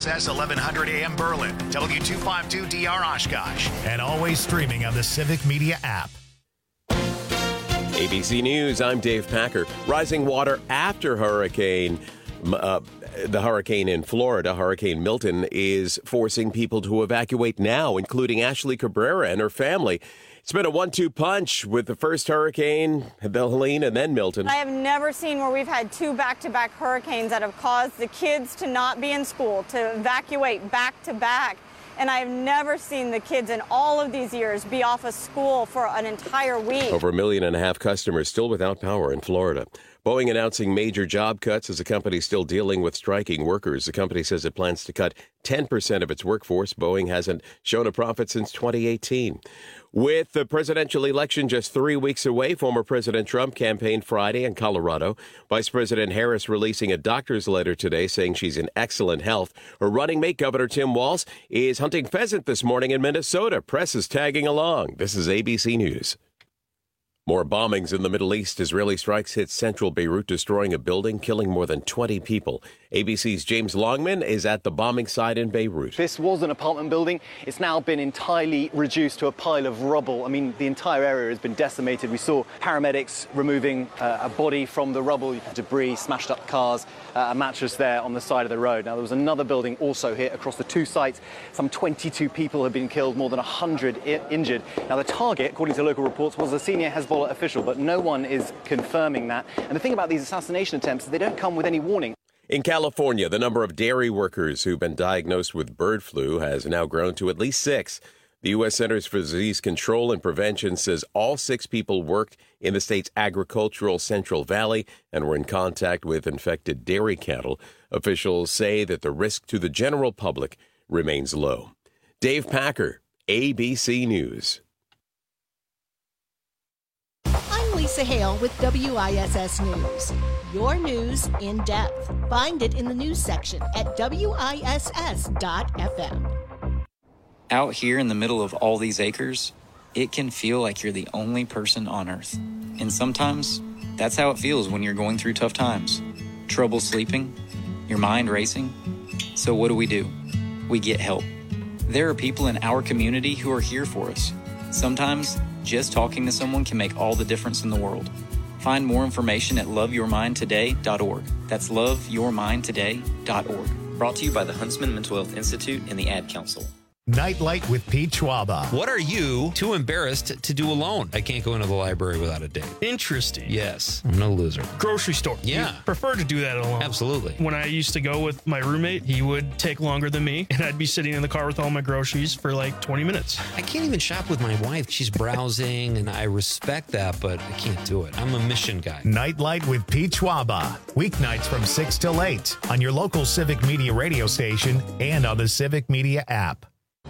WISS 1100 AM Berlin, W252DR Oshkosh, and always streaming on the Civic Media app. ABC News, I'm Dave Packer. Rising water after the hurricane in Florida, Hurricane Milton, is forcing people to evacuate now, including Ashley Cabrera and her family. It's been a 1-2 punch with the first hurricane, Helene, and then Milton. I have never seen where we've had two back-to-back hurricanes that have caused the kids to not be in school, to evacuate back-to-back. And I've never seen the kids in all of these years be off of school for an entire week. Over 1.5 million customers still without power in Florida. Boeing announcing major job cuts as the company still dealing with striking workers. The company says it plans to cut 10% of its workforce. Boeing hasn't shown a profit since 2018. With the presidential election just 3 weeks away, former President Trump campaigned Friday in Colorado. Vice President Harris releasing a doctor's letter today saying she's in excellent health. Her running mate, Governor Tim Walz, is hunting pheasant this morning in Minnesota. Press is tagging along. This is ABC News. More bombings in the Middle East. Israeli strikes hit central Beirut, destroying a building, killing more than 20 people. ABC's James Longman is at the bombing site in Beirut. This was an apartment building. It's now been entirely reduced to a pile of rubble. I mean, the entire area has been decimated. We saw paramedics removing a body from the rubble, debris, smashed up cars, a mattress there on the side of the road. Now, there was another building also hit across the two sites. Some 22 people have been killed, more than 100 injured. Now, the target, according to local reports, was a senior Hezbollah official, but no one is confirming that. And the thing about these assassination attempts is they don't come with any warning. In California, the number of dairy workers who've been diagnosed with bird flu has now grown to at least 6. The U.S. Centers for Disease Control and Prevention says all 6 people worked in the state's agricultural Central Valley and were in contact with infected dairy cattle. Officials say that the risk to the general public remains low. Dave Packer, ABC News. I'm Lisa Hale with WISS News. Your news in depth. Find it in the news section at WISS.FM. Out here in the middle of all these acres, it can feel like you're the only person on Earth. And sometimes, that's how it feels when you're going through tough times. Trouble sleeping, your mind racing. So what do? We get help. There are people in our community who are here for us. Sometimes, just talking to someone can make all the difference in the world. Find more information at loveyourmindtoday.org. That's loveyourmindtoday.org. Brought to you by the Huntsman Mental Health Institute and the Ad Council. Nightlight with Pete Schwaba. What are you too embarrassed to do alone? I can't go into the library without a date. Interesting. Yes, I'm no loser. Grocery store. Yeah. You prefer to do that alone. Absolutely. When I used to go with my roommate, he would take longer than me, and I'd be sitting in the car with all my groceries for like 20 minutes. I can't even shop with my wife. She's browsing, and I respect that, but I can't do it. I'm a mission guy. Nightlight with Pete Schwaba. Weeknights from 6 till 8 on your local Civic Media radio station and on the Civic Media app.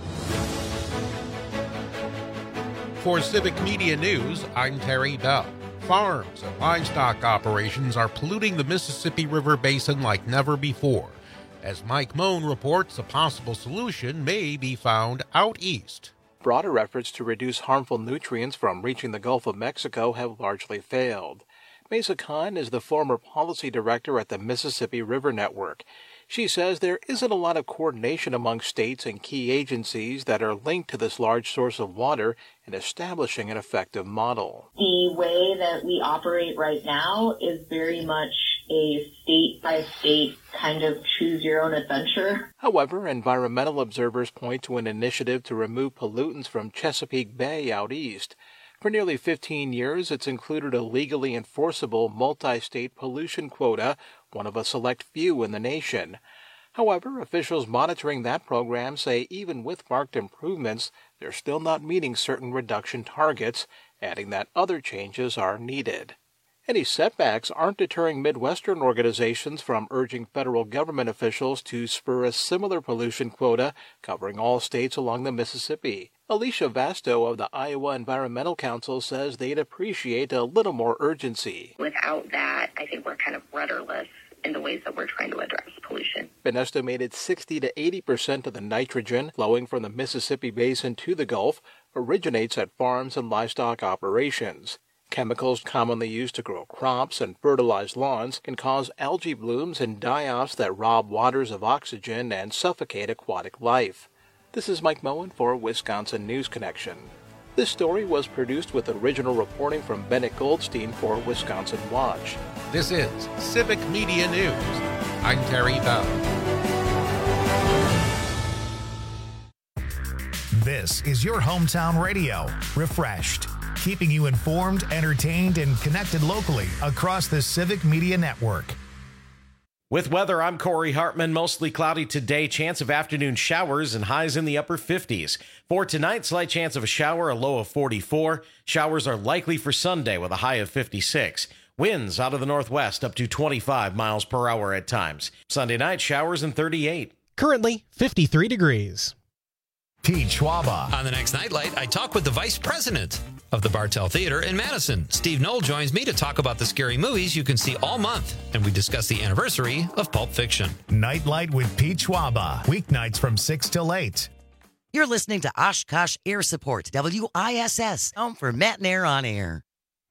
For Civic Media News, I'm Terry Bell. Farms and livestock operations are polluting the Mississippi River Basin like never before. As Mike Moan reports, a possible solution may be found out east. Broader efforts to reduce harmful nutrients from reaching the Gulf of Mexico have largely failed. Mesa Khan is the former policy director at the Mississippi River Network. She says there isn't a lot of coordination among states and key agencies that are linked to this large source of water in establishing an effective model. The way that we operate right now is very much a state-by-state kind of choose-your-own-adventure. However, environmental observers point to an initiative to remove pollutants from Chesapeake Bay out east. For nearly 15 years, it's included a legally enforceable multi-state pollution quota, one of a select few in the nation. However, officials monitoring that program say even with marked improvements, they're still not meeting certain reduction targets, adding that other changes are needed. Any setbacks aren't deterring Midwestern organizations from urging federal government officials to spur a similar pollution quota covering all states along the Mississippi. Alicia Vasto of the Iowa Environmental Council says they'd appreciate a little more urgency. Without that, I think we're kind of rudderless in the ways that we're trying to address pollution. An estimated 60 to 80% of the nitrogen flowing from the Mississippi Basin to the Gulf originates at farms and livestock operations. Chemicals commonly used to grow crops and fertilize lawns can cause algae blooms and die-offs that rob waters of oxygen and suffocate aquatic life. This is Mike Moen for Wisconsin News Connection. This story was produced with original reporting from Bennett Goldstein for Wisconsin Watch. This is Civic Media News. I'm Terry Bell. This is your hometown radio, Refreshed, keeping you informed, entertained, and connected locally across the Civic Media Network. With weather, I'm Corey Hartman. Mostly cloudy today, chance of afternoon showers and highs in the upper 50s. For tonight, slight chance of a shower, a low of 44. Showers are likely for Sunday with a high of 56. Winds out of the northwest up to 25 miles per hour at times. Sunday night, showers and 38. Currently, 53 degrees. Pete Schwaba. On the next Nightlight, I talk with the vice president of the Bartell Theater in Madison. Steve Knoll joins me to talk about the scary movies you can see all month, and we discuss the anniversary of Pulp Fiction. Nightlight with Pete Schwaba, weeknights from 6 till 8. You're listening to Oshkosh Air Support, WISS, home for Matt and Air on Air.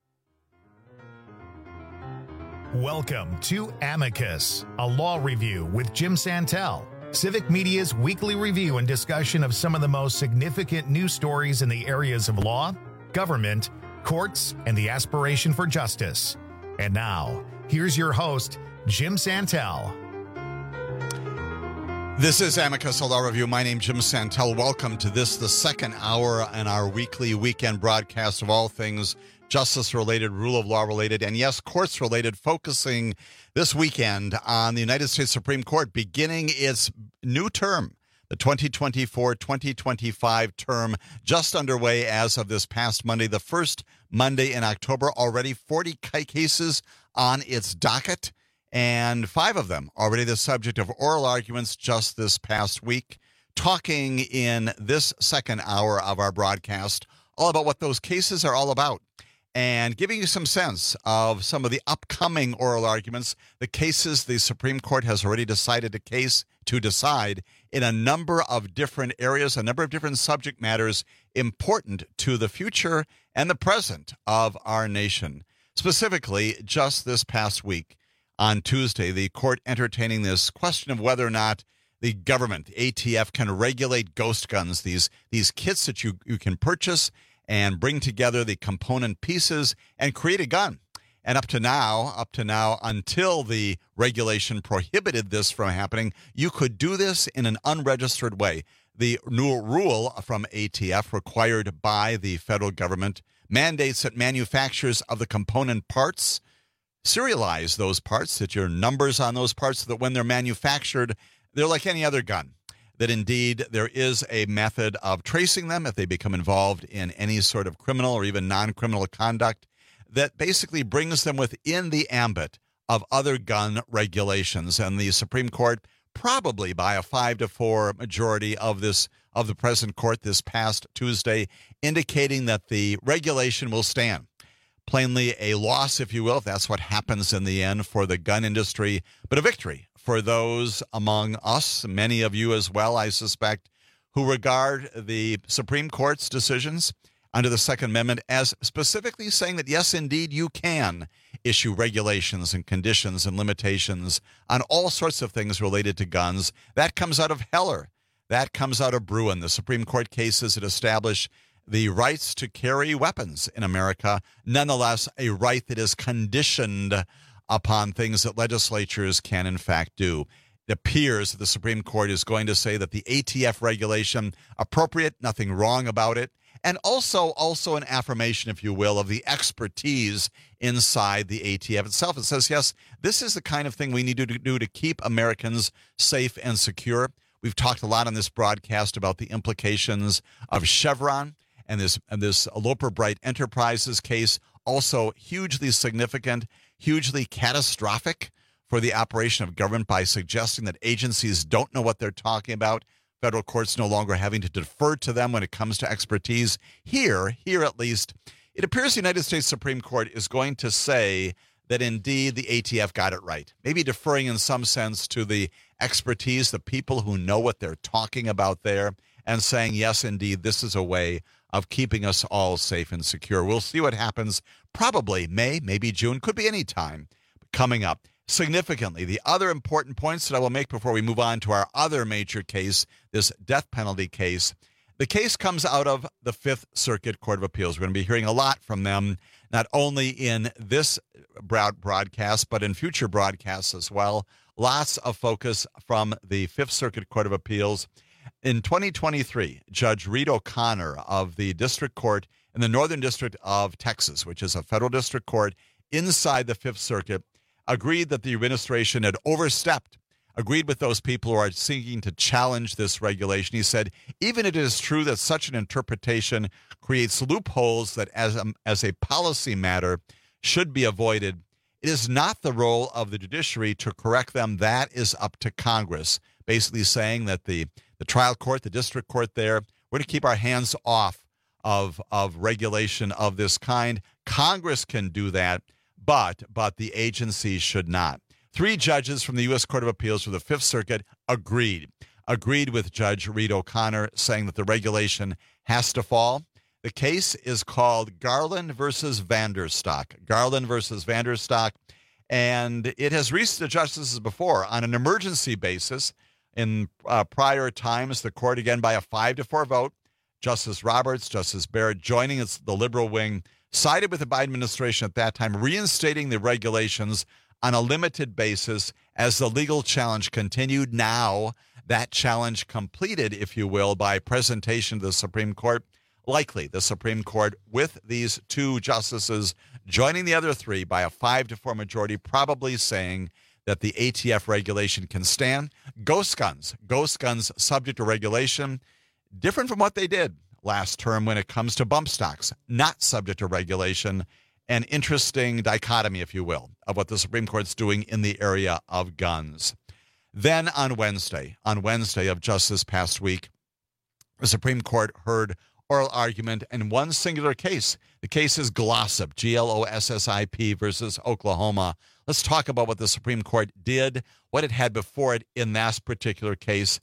Welcome to Amicus, a law review with Jim Santel. Civic Media's weekly review and discussion of some of the most significant news stories in the areas of law, government, courts, and the aspiration for justice. And now, here's your host, Jim Santel. This is Amicus, a law review. My name's Jim Santel. Welcome to this, the second hour in our weekly weekend broadcast of all things justice-related, rule of law-related, and yes, courts-related, focusing this weekend on the United States Supreme Court beginning its new term, the 2024-2025 term, just underway as of this past Monday, the first Monday in October. Already 40 cases on its docket, and 5 of them already the subject of oral arguments just this past week. Talking in this second hour of our broadcast all about what those cases are all about, and giving you some sense of some of the upcoming oral arguments, the cases the Supreme Court has already decided to decide in a number of different areas, a number of different subject matters important to the future and the present of our nation. Specifically, just this past week, on Tuesday, the court entertaining this question of whether or not the government, the ATF, can regulate ghost guns, these kits that you can purchase and bring together the component pieces and create a gun. And up to now, until the regulation prohibited this from happening, you could do this in an unregistered way. The new rule from ATF, required by the federal government, mandates that manufacturers of the component parts serialize those parts, that your numbers on those parts, so that when they're manufactured, they're like any other gun. That indeed there is a method of tracing them if they become involved in any sort of criminal or even non-criminal conduct that basically brings them within the ambit of other gun regulations. And the Supreme Court, probably by a 5-4 majority of the present court this past Tuesday, indicating that the regulation will stand. Plainly a loss, if you will, if that's what happens in the end for the gun industry, but a victory for those among us, many of you as well, I suspect, who regard the Supreme Court's decisions under the Second Amendment as specifically saying that, yes, indeed, you can issue regulations and conditions and limitations on all sorts of things related to guns. That comes out of Heller. That comes out of Bruin, the Supreme Court cases that establish the rights to carry weapons in America, nonetheless, a right that is conditioned upon things that legislatures can, in fact, do. It appears that the Supreme Court is going to say that the ATF regulation, appropriate, nothing wrong about it, and also an affirmation, if you will, of the expertise inside the ATF itself. It says, yes, this is the kind of thing we need to do to keep Americans safe and secure. We've talked a lot on this broadcast about the implications of Chevron and this Loper Bright Enterprises case, also hugely significant, hugely catastrophic for the operation of government by suggesting that agencies don't know what they're talking about. Federal courts no longer having to defer to them when it comes to expertise. Here at least, it appears the United States Supreme Court is going to say that indeed the ATF got it right. Maybe deferring in some sense to the expertise, the people who know what they're talking about there, and saying, yes, indeed, this is a way of keeping us all safe and secure. We'll see what happens probably May, maybe June, could be any time coming up. Significantly, the other important points that I will make before we move on to our other major case, this death penalty case. The case comes out of the Fifth Circuit Court of Appeals. We're going to be hearing a lot from them, not only in this broadcast, but in future broadcasts as well. Lots of focus from the Fifth Circuit Court of Appeals. In 2023, Judge Reed O'Connor of the District Court in the Northern District of Texas, which is a federal district court inside the Fifth Circuit, agreed that the administration had overstepped, agreed with those people who are seeking to challenge this regulation. He said, even if it is true that such an interpretation creates loopholes that as a policy matter should be avoided, it is not the role of the judiciary to correct them. That is up to Congress. Basically saying that the trial court, the district court there, we're going to keep our hands off of regulation of this kind. Congress can do that, but the agencies should not. 3 judges from the U.S. Court of Appeals for the Fifth Circuit agreed with Judge Reed O'Connor, saying that the regulation has to fall. The case is called Garland versus Vanderstock. Garland versus Vanderstock, and it has reached the justices before on an emergency basis. In prior times, the court, again, by a 5-4 vote, Justice Roberts, Justice Barrett, joining the liberal wing, sided with the Biden administration at that time, reinstating the regulations on a limited basis as the legal challenge continued. Now, that challenge completed, if you will, by presentation to the Supreme Court. Likely, the Supreme Court, with these 2 justices joining the other 3 by a 5-4 majority, probably saying that the ATF regulation can stand. Ghost guns subject to regulation, different from what they did last term when it comes to bump stocks, not subject to regulation. An interesting dichotomy, if you will, of what the Supreme Court's doing in the area of guns. Then on Wednesday of just this past week, the Supreme Court heard oral argument in one singular case. The case is Glossip, Glossip versus Oklahoma. Let's talk about what the Supreme Court did, what it had before it in that particular case.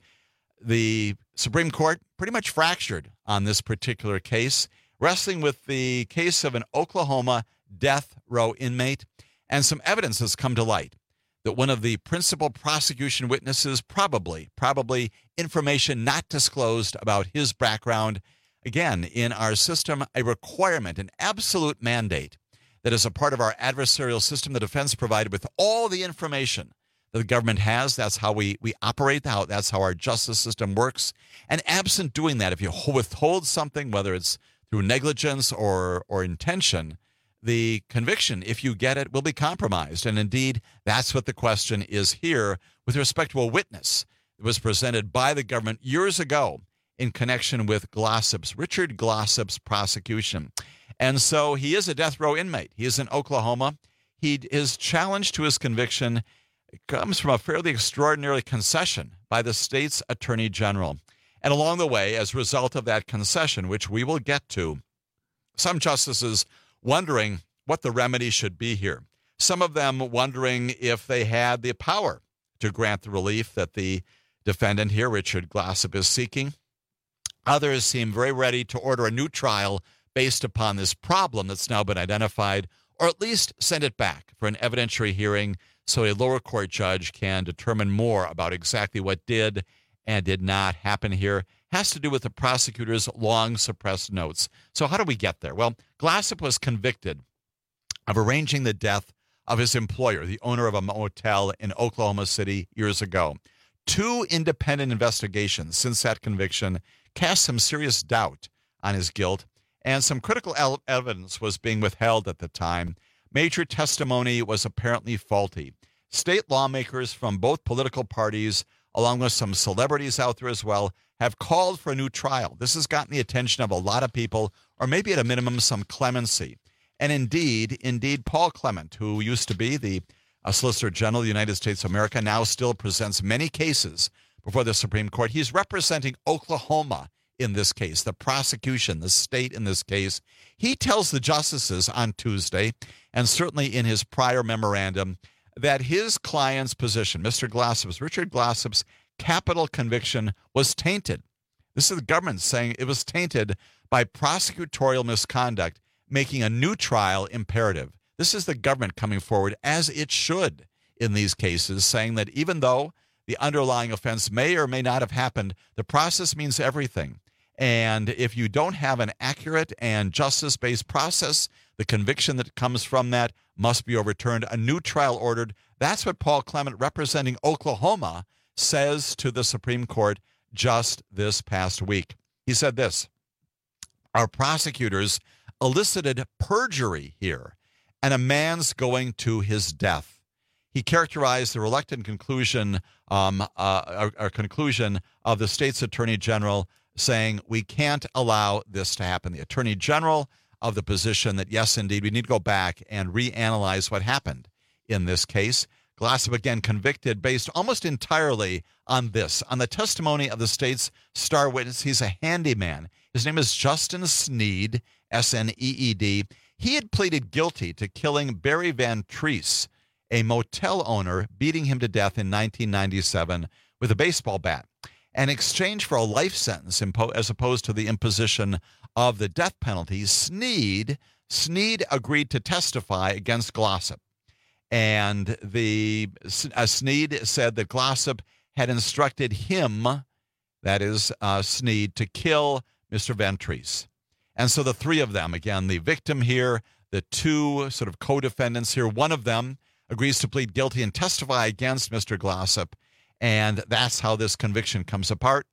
The Supreme Court pretty much fractured on this particular case, wrestling with the case of an Oklahoma death row inmate, and some evidence has come to light that one of the principal prosecution witnesses, probably information not disclosed about his background. Again, in our system, a requirement, an absolute mandate that is a part of our adversarial system, the defense provided with all the information that the government has. That's how we operate. That's how our justice system works. And absent doing that, if you withhold something, whether it's through negligence or intention, the conviction, if you get it, will be compromised. And indeed, that's what the question is here with respect to a witness that was presented by the government years ago in connection with Richard Glossip's prosecution. And so he is a death row inmate. He is in Oklahoma. His challenge to his conviction comes from a fairly extraordinary concession by the state's attorney general. And along the way, as a result of that concession, which we will get to, some justices wondering what the remedy should be here. Some of them wondering if they had the power to grant the relief that the defendant here, Richard Glossip, is seeking. Others seem very ready to order a new trial based upon this problem that's now been identified, or at least send it back for an evidentiary hearing so a lower court judge can determine more about exactly what did and did not happen here. Has to do with the prosecutor's long suppressed notes. So how do we get there? Well, Glossip was convicted of arranging the death of his employer, the owner of a motel in Oklahoma City years ago. 2 independent investigations since that conviction cast some serious doubt on his guilt, and some critical evidence was being withheld at the time. Major testimony was apparently faulty. State lawmakers from both political parties, along with some celebrities out there as well, have called for a new trial. This has gotten the attention of a lot of people, or maybe at a minimum some clemency. And indeed, Paul Clement, who used to be the Solicitor General of the United States of America, now still presents many cases before the Supreme Court. He's representing Oklahoma in this case, the prosecution, the state in this case. He tells the justices on Tuesday, and certainly in his prior memorandum, that his client's position, Richard Glossip's capital conviction, was tainted This is the government saying it was tainted by prosecutorial misconduct, making a new trial imperative. This is the government coming forward, as it should in these cases, saying that even though the underlying offense may or may not have happened, the process means everything. And if you don't have an accurate and justice-based process, the conviction that comes from that must be overturned. A new trial ordered. That's what Paul Clement, representing Oklahoma, says to the Supreme Court just this past week. He said this: our prosecutors elicited perjury here, and a man's going to his death. He characterized the reluctant conclusion of the state's attorney general, saying we can't allow this to happen. The attorney general of the position that, yes, indeed, we need to go back and reanalyze what happened in this case. Glossip, again, convicted based almost entirely on this, on the testimony of the state's star witness. He's a handyman. His name is Justin Sneed, S-N-E-E-D. He had pleaded guilty to killing Barry Van Treese, a motel owner, beating him to death in 1997 with a baseball bat. In exchange for a life sentence as opposed to the imposition of the death penalty, Sneed agreed to testify against Glossip. And Sneed said that Glossip had instructed him, that is Sneed, to kill Mr. Van Treese. And so the three of them, again, the victim here, the two sort of co-defendants here, one of them agrees to plead guilty and testify against Mr. Glossip. And that's how this conviction comes about.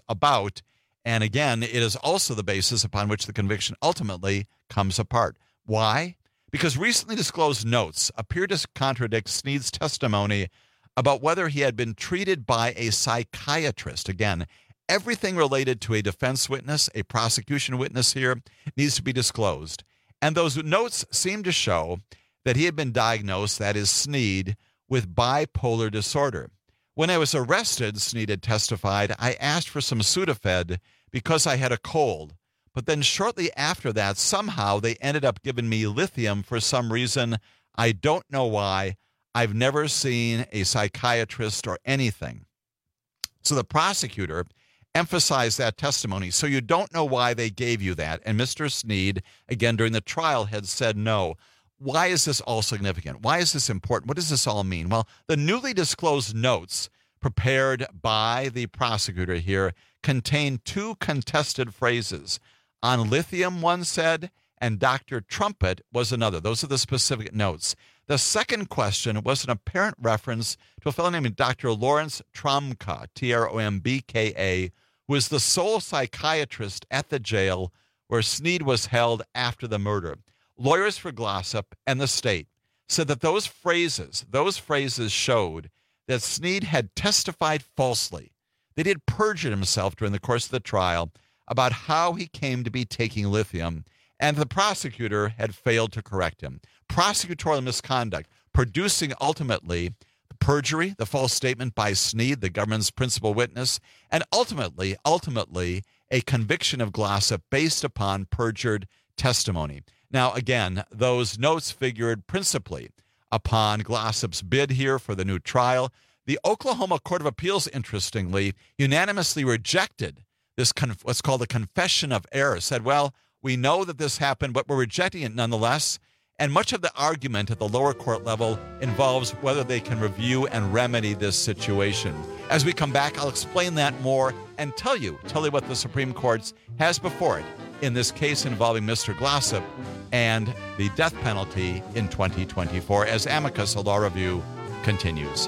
And again, it is also the basis upon which the conviction ultimately comes apart. Why? Because recently disclosed notes appear to contradict Sneed's testimony about whether he had been treated by a psychiatrist. Again, everything related to a defense witness, a prosecution witness here, needs to be disclosed. And those notes seem to show that he had been diagnosed, that is Sneed, with bipolar disorder. When I was arrested, Sneed had testified, I asked for some Sudafed because I had a cold. But then shortly after that, somehow they ended up giving me lithium for some reason. I don't know why. I've never seen a psychiatrist or anything. So the prosecutor emphasized that testimony. So you don't know why they gave you that. And Mr. Sneed, again, during the trial, had said no. Why is this all significant? Why is this important? What does this all mean? Well, the newly disclosed notes prepared by the prosecutor here contain two contested phrases. On lithium, one said, and Dr. Trumpet was another. Those are the specific notes. The second question was an apparent reference to a fellow named Dr. Lawrence Tromka, T-R-O-M-B-K-A, who was the sole psychiatrist at the jail where Sneed was held after the murder. Lawyers for Glossip and the state said that those phrases showed that Sneed had testified falsely, that he had perjured himself during the course of the trial about how he came to be taking lithium, and the prosecutor had failed to correct him. Prosecutorial misconduct, producing ultimately the perjury, the false statement by Sneed, the government's principal witness, and ultimately a conviction of Glossip based upon perjured testimony. Now, again, those notes figured principally upon Glossip's bid here for the new trial. The Oklahoma Court of Appeals, interestingly, unanimously rejected this what's called a confession of error, said, well, we know that this happened, but we're rejecting it nonetheless. And much of the argument at the lower court level involves whether they can review and remedy this situation. As we come back, I'll explain that more and tell you what the Supreme Court has before it in this case involving Mr. Glossip and the death penalty in 2024 as Amicus, a law review, continues.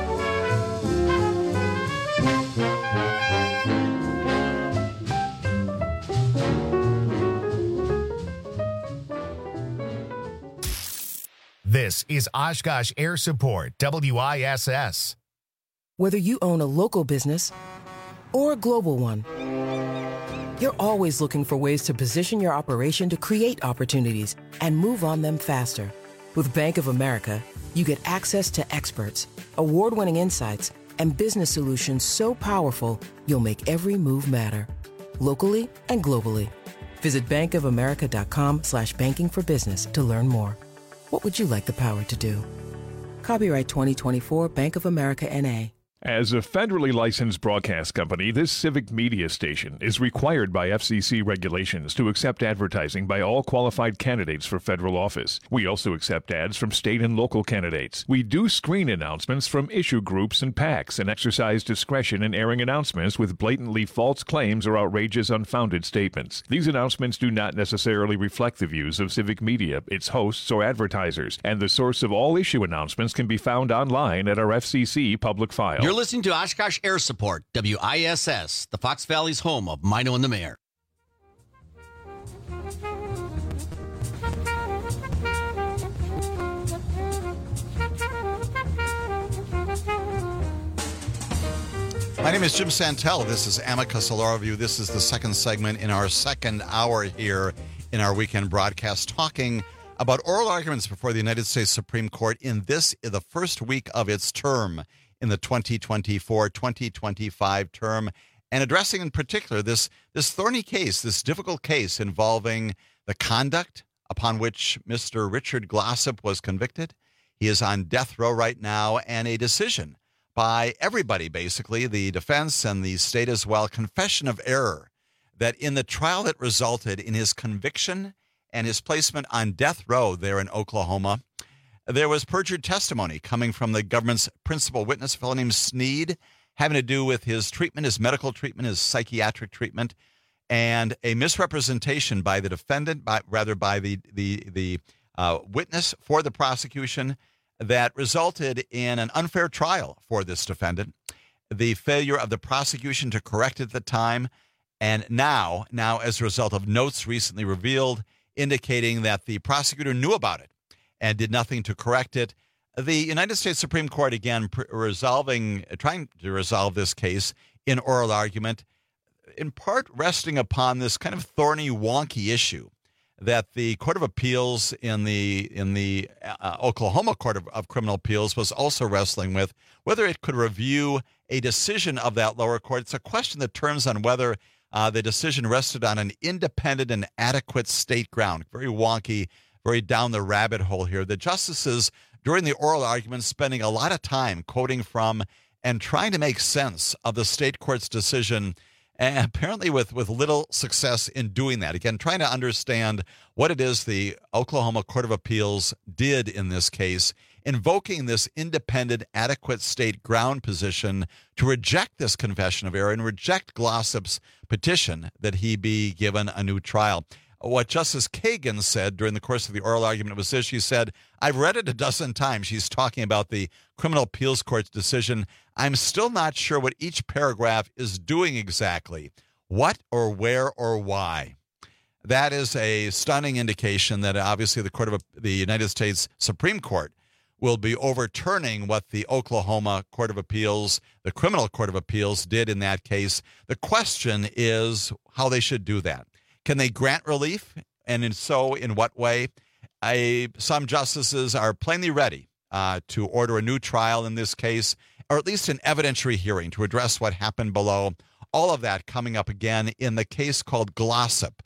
This is Oshkosh Air Support, WISS. Whether you own a local business or a global one, you're always looking for ways to position your operation to create opportunities and move on them faster. With Bank of America, you get access to experts, award-winning insights, and business solutions so powerful, you'll make every move matter. Locally and globally. Visit bankofamerica.com/banking for business to learn more. What would you like the power to do? Copyright 2024 Bank of America N.A. As a federally licensed broadcast company, this civic media station is required by FCC regulations to accept advertising by all qualified candidates for federal office. We also accept ads from state and local candidates. We do screen announcements from issue groups and PACs and exercise discretion in airing announcements with blatantly false claims or outrageous, unfounded statements. These announcements do not necessarily reflect the views of civic media, its hosts, or advertisers, and the source of all issue announcements can be found online at our FCC public file. You're listening to Oshkosh Air Support, WISS, the Fox Valley's home of Mino and the Mayor. My name is Jim Santel. This is Amicus Law Review. This is the second segment in our second hour here in our weekend broadcast, talking about oral arguments before the United States Supreme Court in the first week of its term in the 2024-2025 term, and addressing in particular this thorny case, this difficult case involving the conduct upon which Mr. Richard Glossip was convicted. He is on death row right now, and a decision by everybody, basically, the defense and the state as well, confession of error, that in the trial that resulted in his conviction and his placement on death row there in Oklahoma, there was perjured testimony coming from the government's principal witness, a fellow named Sneed, having to do with his treatment, his medical treatment, his psychiatric treatment, and a misrepresentation by the defendant, by the witness for the prosecution, that resulted in an unfair trial for this defendant, the failure of the prosecution to correct it at the time, and now as a result of notes recently revealed indicating that the prosecutor knew about it and did nothing to correct it. The United States Supreme Court, again, trying to resolve this case in oral argument, in part resting upon this kind of thorny, wonky issue that the Court of Appeals in the Oklahoma Court of Criminal Appeals was also wrestling with, whether it could review a decision of that lower court. It's a question that turns on whether the decision rested on an independent and adequate state ground. Very wonky, very down the rabbit hole here. The justices, during the oral argument, spending a lot of time quoting from and trying to make sense of the state court's decision, and apparently with little success in doing that. Again, trying to understand what it is the Oklahoma Court of Appeals did in this case, invoking this independent, adequate state ground position to reject this confession of error and reject Glossip's petition that he be given a new trial. What Justice Kagan said during the course of the oral argument was this. She said, I've read it a dozen times. She's talking about the Criminal Appeals Court's decision. I'm still not sure what each paragraph is doing exactly. What or where or why? That is a stunning indication that obviously the United States Supreme Court will be overturning what the Oklahoma Court of Appeals, the Criminal Court of Appeals, did in that case. The question is how they should do that. Can they grant relief? And if so, in what way? Some justices are plainly ready to order a new trial in this case, or at least an evidentiary hearing to address what happened below. All of that coming up again in the case called Glossip,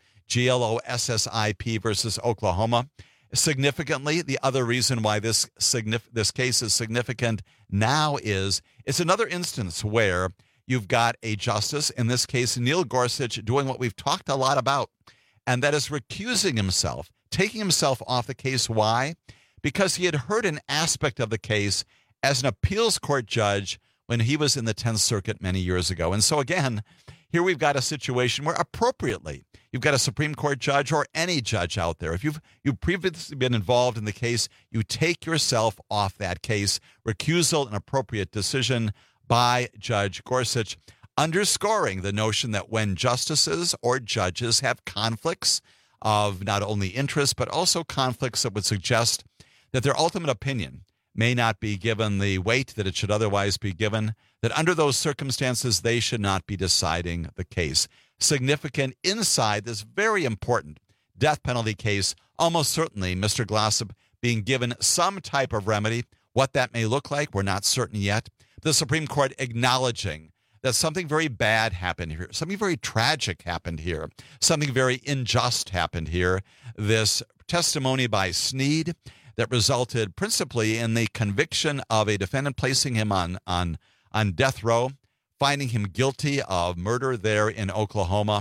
Glossip versus Oklahoma. Significantly, the other reason why this case is significant now is it's another instance where you've got a justice, in this case Neil Gorsuch, doing what we've talked a lot about, and that is recusing himself, taking himself off the case. Why? Because he had heard an aspect of the case as an appeals court judge when he was in the 10th Circuit many years ago. And so again, here we've got a situation where appropriately you've got a Supreme Court judge or any judge out there. If you've previously been involved in the case, you take yourself off that case. Recusal, an appropriate decision by Judge Gorsuch, underscoring the notion that when justices or judges have conflicts of not only interest, but also conflicts that would suggest that their ultimate opinion may not be given the weight that it should otherwise be given, that under those circumstances, they should not be deciding the case. Significant inside this very important death penalty case, almost certainly Mr. Glossip being given some type of remedy. What that may look like, we're not certain yet. The Supreme Court acknowledging that something very bad happened here, something very tragic happened here, something very unjust happened here. This testimony by Sneed that resulted principally in the conviction of a defendant, placing him on on death row, finding him guilty of murder there in Oklahoma.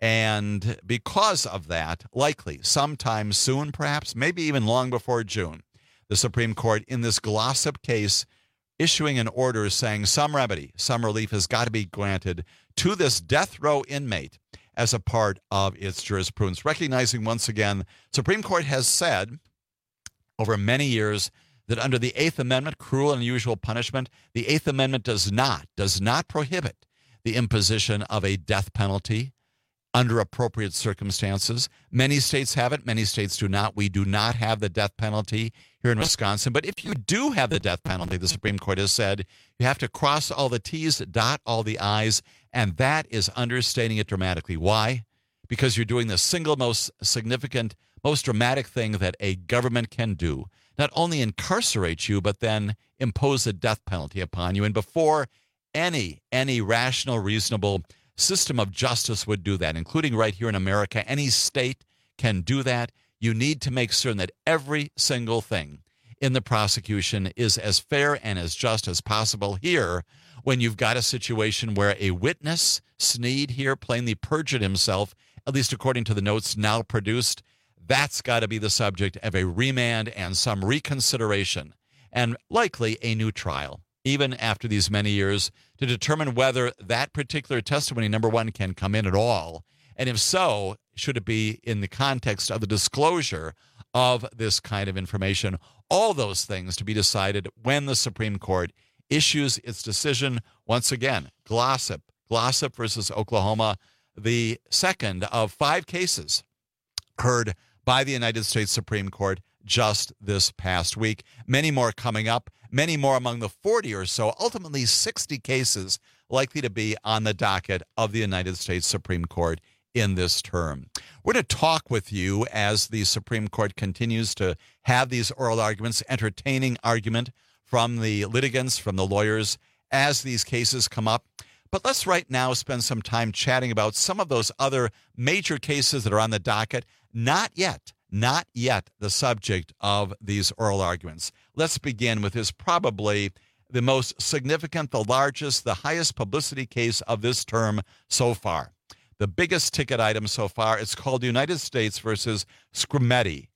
And because of that, likely sometime soon, perhaps, maybe even long before June, the Supreme Court in this Glossip case issuing an order saying some remedy, some relief has got to be granted to this death row inmate as a part of its jurisprudence. Recognizing once again, Supreme Court has said over many years that under the Eighth Amendment, cruel and unusual punishment, the Eighth Amendment does not prohibit the imposition of a death penalty under appropriate circumstances. Many states have it. Many states do not. We do not have the death penalty here in Wisconsin. But if you do have the death penalty, the Supreme Court has said, you have to cross all the T's, dot all the I's, and that is understating it dramatically. Why? Because you're doing the single most significant, most dramatic thing that a government can do. Not only incarcerate you, but then impose a death penalty upon you. And before any rational, reasonable system of justice would do that, including right here in America, any state can do that. You need to make certain that every single thing in the prosecution is as fair and as just as possible. Here, when you've got a situation where a witness, Snead here, plainly perjured himself, at least according to the notes now produced, that's got to be the subject of a remand and some reconsideration, and likely a new trial, even after these many years, to determine whether that particular testimony, number one, can come in at all, and if so, should it be in the context of the disclosure of this kind of information. All those things to be decided when the Supreme Court issues its decision. Once again, Glossip versus Oklahoma, the second of 5 cases heard by the United States Supreme Court just this past week. Many more coming up, many more among the 40 or so, ultimately 60 cases likely to be on the docket of the United States Supreme Court in this term. We're going to talk with you as the Supreme Court continues to have these oral arguments, entertaining argument from the litigants, from the lawyers, as these cases come up. But let's right now spend some time chatting about some of those other major cases that are on the docket, not yet the subject of these oral arguments. Let's begin with this probably the most significant, the largest, the highest publicity case of this term so far. The biggest ticket item so far, it's called United States versus Skrmetti,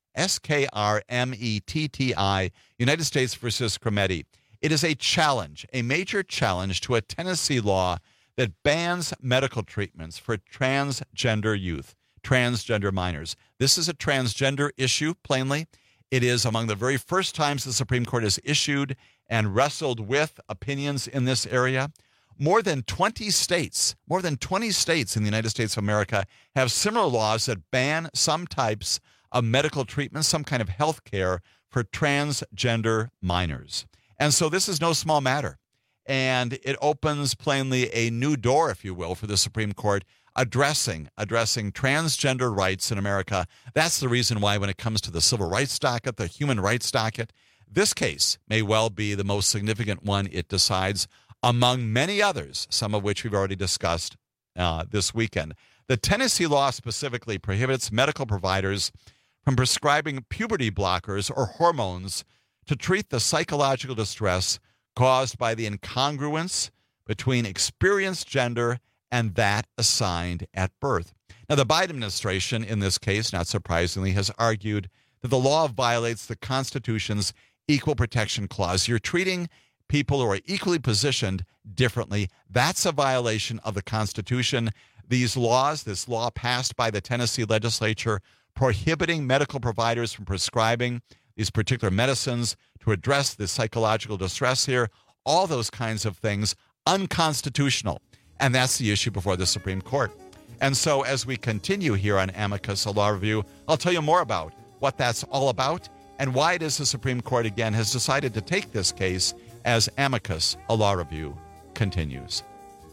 Skrmetti, United States versus Skrmetti. It is a challenge, a major challenge to a Tennessee law that bans medical treatments for transgender youth, transgender minors. This is a transgender issue, plainly. It is among the very first times the Supreme Court has issued and wrestled with opinions in this area. More than 20 states in the United States of America have similar laws that ban some types of medical treatment, some kind of health care for transgender minors. And so this is no small matter. And it opens plainly a new door, if you will, for the Supreme Court addressing transgender rights in America. That's the reason why when it comes to the civil rights docket, the human rights docket, this case may well be the most significant one it decides among many others, some of which we've already discussed this weekend. The Tennessee law specifically prohibits medical providers from prescribing puberty blockers or hormones to treat the psychological distress caused by the incongruence between experienced gender and that assigned at birth. Now, the Biden administration, in this case, not surprisingly, has argued that the law violates the Constitution's Equal Protection Clause. You're treating people who are equally positioned differently. That's a violation of the Constitution. These laws, this law passed by the Tennessee legislature, prohibiting medical providers from prescribing these particular medicines to address the psychological distress here, all those kinds of things, unconstitutional. And that's the issue before the Supreme Court. And so as we continue here on Amicus, a law review, I'll tell you more about what that's all about and why it is the Supreme Court again has decided to take this case as Amicus, a law review, continues.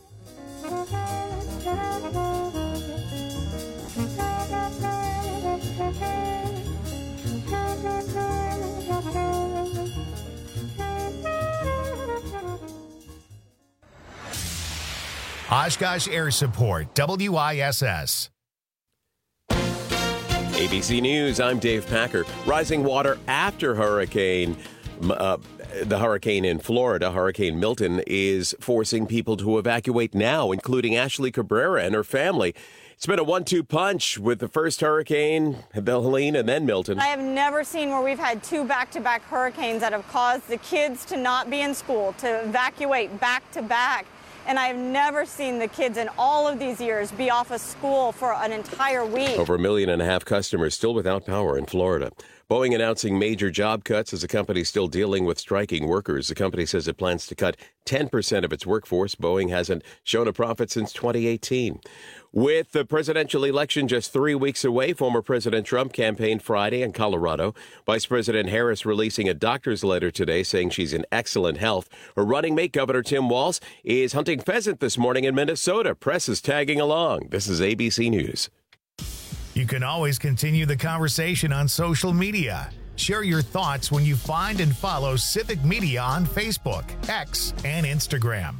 Oshkosh Air Support, WISS. ABC News, I'm Dave Packer. Rising water after hurricane the hurricane in Florida, Hurricane Milton, is forcing people to evacuate now, including Ashley Cabrera and her family. It's been a 1-2 punch with the first hurricane, the Helene, and then Milton. I have never seen where we've had 2 back-to-back hurricanes that have caused the kids to not be in school, to evacuate back-to-back. And I've never seen the kids in all of these years be off of school for an entire week. Over 1.5 million customers still without power in Florida. Boeing announcing major job cuts as the company still dealing with striking workers. The company says it plans to cut 10% of its workforce. Boeing hasn't shown a profit since 2018. With the presidential election just 3 weeks away, former President Trump campaigned Friday in Colorado. Vice President Harris releasing a doctor's letter today saying she's in excellent health. Her running mate, Governor Tim Walz, is hunting pheasant this morning in Minnesota. Press is tagging along. This is ABC News. You can always continue the conversation on social media. Share your thoughts when you find and follow Civic Media on Facebook, X, and Instagram.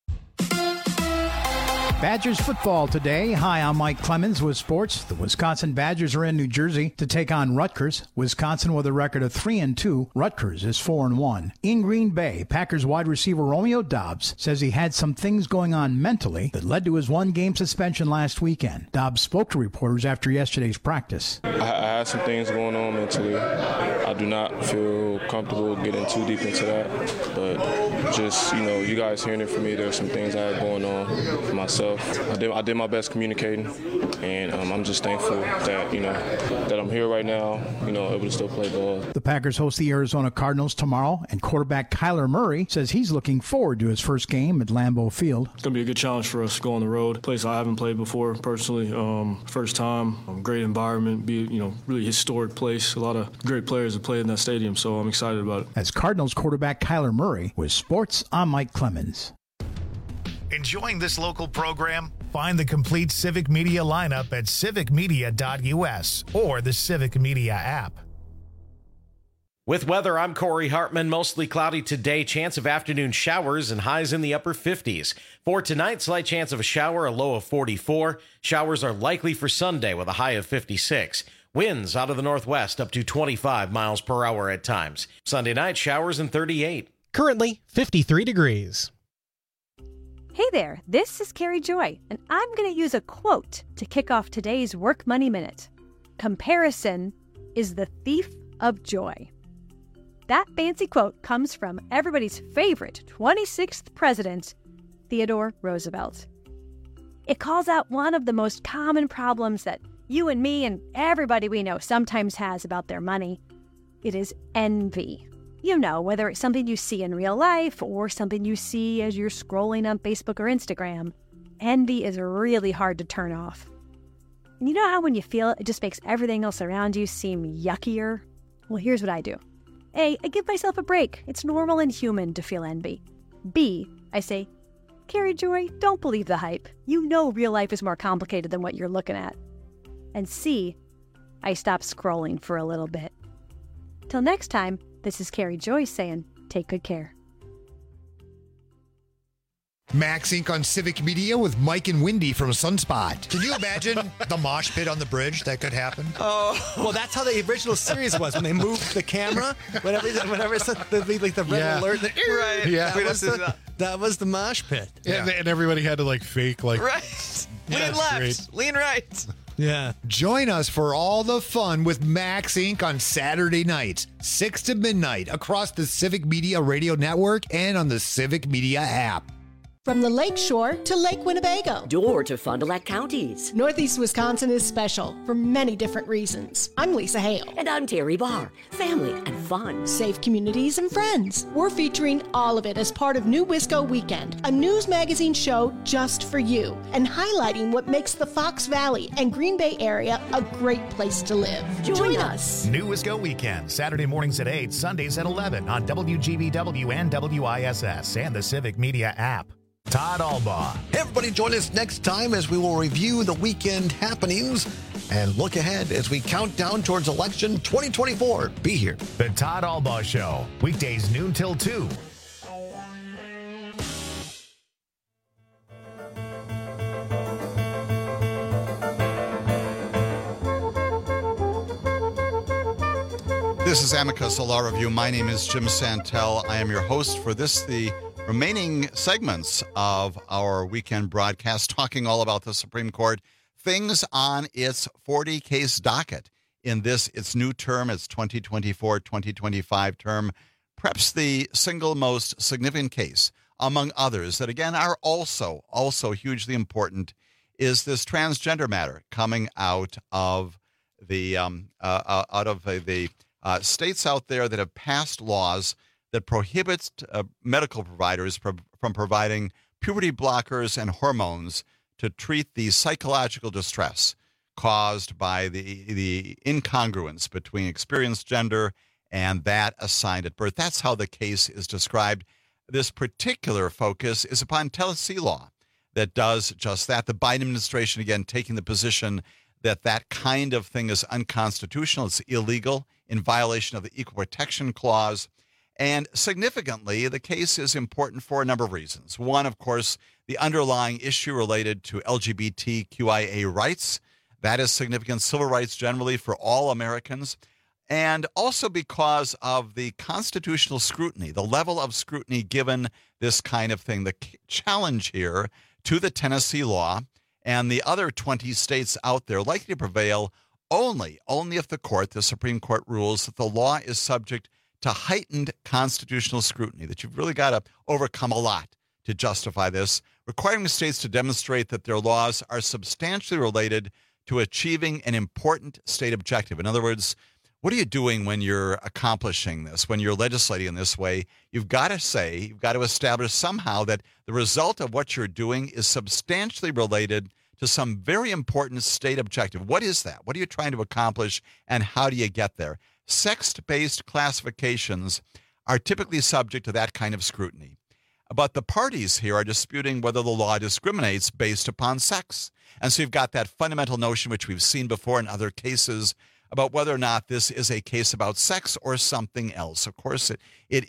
Badgers football today. Hi, I'm Mike Clemens with sports. The Wisconsin Badgers are in New Jersey to take on Rutgers. Wisconsin with a record of 3-2. Rutgers is 4-1. In Green Bay, Packers wide receiver Romeo Doubs says he had some things going on mentally that led to his 1-game suspension last weekend. Doubs spoke to reporters after yesterday's practice. I had some things going on mentally. I do not feel comfortable getting too deep into that, but just, you guys hearing it from me, there's some things I had going on for myself. I did my best communicating, and I'm just thankful that that I'm here right now, able to still play ball. The Packers host the Arizona Cardinals tomorrow, and quarterback Kyler Murray says he's looking forward to his first game at Lambeau Field. It's going to be a good challenge for us to go on the road, a place I haven't played before personally. First time, great environment, really historic place. A lot of great players have played in that stadium, so I'm excited about it. As Cardinals quarterback Kyler Murray with sports, I'm Mike Clemens. Enjoying this local program? Find the complete Civic Media lineup at civicmedia.us or the Civic Media app. With weather, I'm Corey Hartman. Mostly cloudy today. Chance of afternoon showers and highs in the upper 50s. For tonight, slight chance of a shower, a low of 44. Showers are likely for Sunday with a high of 56. Winds out of the northwest up to 25 miles per hour at times. Sunday night, showers and 38. Currently 53 degrees. Hey there, this is Carrie Joy, and I'm going to use a quote to kick off today's Work Money Minute. Comparison is the thief of joy. That fancy quote comes from everybody's favorite 26th president, Theodore Roosevelt. It calls out one of the most common problems that you and me and everybody we know sometimes has about their money. It is envy. Whether it's something you see in real life or something you see as you're scrolling on Facebook or Instagram, envy is really hard to turn off. And you know how when you feel it, it just makes everything else around you seem yuckier? Well, here's what I do. A, I give myself a break. It's normal and human to feel envy. B, I say, Carrie Joy, don't believe the hype. Real life is more complicated than what you're looking at. And C, I stop scrolling for a little bit. Till next time, this is Carrie Joy saying, take good care. Max Inc. on Civic Media with Mike and Wendy from Sunspot. Can you imagine the mosh pit on the bridge that could happen? Oh, well, that's how the original series was when they moved the camera. Whenever it's the red alert, right? Yeah, that was the mosh pit. Yeah. And everybody had to fake right. Lean left, great. lean right. Yeah. Join us for all the fun with Max Inc. on Saturday nights, 6 to midnight, across the Civic Media Radio Network and on the Civic Media app. From the Lake Shore to Lake Winnebago. Door to Fond du Lac counties. Northeast Wisconsin is special for many different reasons. I'm Lisa Hale. And I'm Terry Barr. Family and fun. Safe communities and friends. We're featuring all of it as part of New Wisco Weekend, a news magazine show just for you, and highlighting what makes the Fox Valley and Green Bay area a great place to live. Join us. New Wisco Weekend, Saturday mornings at 8, Sundays at 11 on WGBW and WISS and the Civic Media app. Todd Albaugh. Hey, everybody, join us next time as we will review the weekend happenings and look ahead as we count down towards election 2024. Be here. The Todd Albaugh Show, weekdays noon till 2. This is Amicus, a law review. My name is Jim Santel. I am your host for the remaining segments of our weekend broadcast, talking all about the Supreme Court, things on its 40-case docket in its new term, its 2024-2025 term. Perhaps the single most significant case, among others, that again are also hugely important, is this transgender matter coming out of the states out there that have passed laws that prohibits medical providers from providing puberty blockers and hormones to treat the psychological distress caused by the incongruence between experienced gender and that assigned at birth. That's how the case is described. This particular focus is upon Tennessee law that does just that. The Biden administration, again, taking the position that kind of thing is unconstitutional. It's illegal, in violation of the Equal Protection Clause. And significantly, the case is important for a number of reasons. One, of course, the underlying issue related to LGBTQIA rights. That is significant. Civil rights generally for all Americans. And also because of the constitutional scrutiny, the level of scrutiny given this kind of thing. The challenge here to the Tennessee law and the other 20 states out there likely to prevail only if the Supreme Court, rules that the law is subject to heightened constitutional scrutiny, that you've really got to overcome a lot to justify this, requiring states to demonstrate that their laws are substantially related to achieving an important state objective. In other words, what are you doing when you're accomplishing this, when you're legislating in this way? You've got to establish somehow that the result of what you're doing is substantially related to some very important state objective. What is that? What are you trying to accomplish, and how do you get there? Sex-based classifications are typically subject to that kind of scrutiny. But the parties here are disputing whether the law discriminates based upon sex. And so you've got that fundamental notion, which we've seen before in other cases, about whether or not this is a case about sex or something else. Of course, it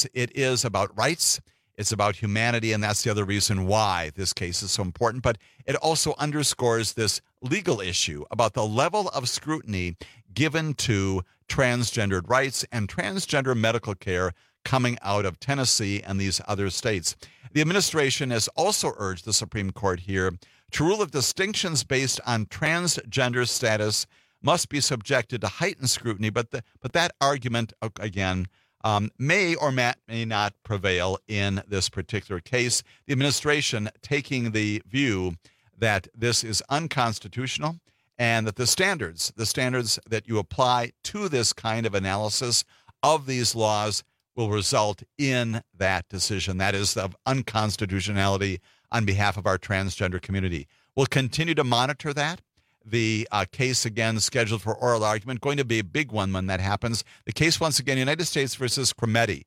is about rights. It's about humanity, and that's the other reason why this case is so important. But it also underscores this legal issue about the level of scrutiny given to transgendered rights and transgender medical care coming out of Tennessee and these other states. The administration has also urged the Supreme Court here to rule that distinctions based on transgender status must be subjected to heightened scrutiny, but that argument, again, may or may not prevail in this particular case. The administration taking the view that this is unconstitutional and that the standards that you apply to this kind of analysis of these laws will result in that decision. That is of unconstitutionality on behalf of our transgender community. We'll continue to monitor that. The case, again, scheduled for oral argument, going to be a big one when that happens. The case, once again, United States versus Skremetti,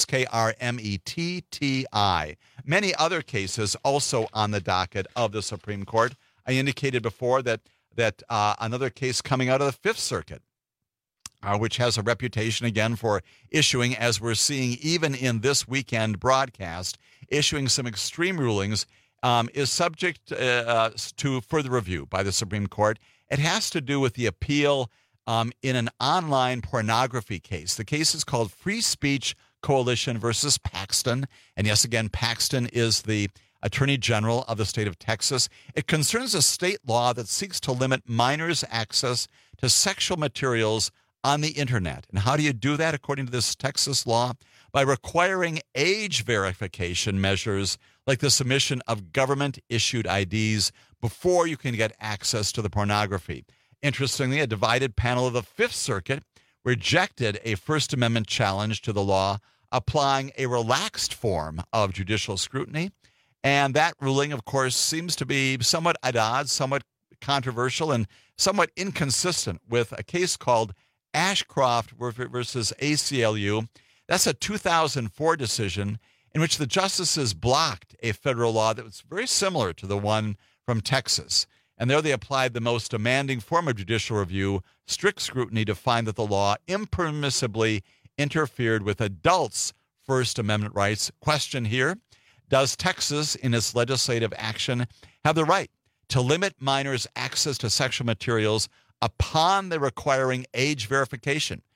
Skremetti. Many other cases also on the docket of the Supreme Court. I indicated before that another case coming out of the Fifth Circuit, which has a reputation, again, for issuing, as we're seeing even in this weekend broadcast, issuing some extreme rulings, is subject to further review by the Supreme Court. It has to do with the appeal in an online pornography case. The case is called Free Speech Coalition versus Paxton. And yes, again, Paxton is the Attorney General of the state of Texas. It concerns a state law that seeks to limit minors' access to sexual materials on the internet. And how do you do that, according to this Texas law? By requiring age verification measures like the submission of government-issued IDs before you can get access to the pornography. Interestingly, a divided panel of the Fifth Circuit rejected a First Amendment challenge to the law, applying a relaxed form of judicial scrutiny. And that ruling, of course, seems to be somewhat at odds, somewhat controversial, and somewhat inconsistent with a case called Ashcroft versus ACLU. That's a 2004 decision in which the justices blocked a federal law that was very similar to the one from Texas. And there they applied the most demanding form of judicial review, strict scrutiny, to find that the law impermissibly interfered with adults' First Amendment rights. Question here, does Texas, in its legislative action, have the right to limit minors' access to sexual materials upon the requiring age verification?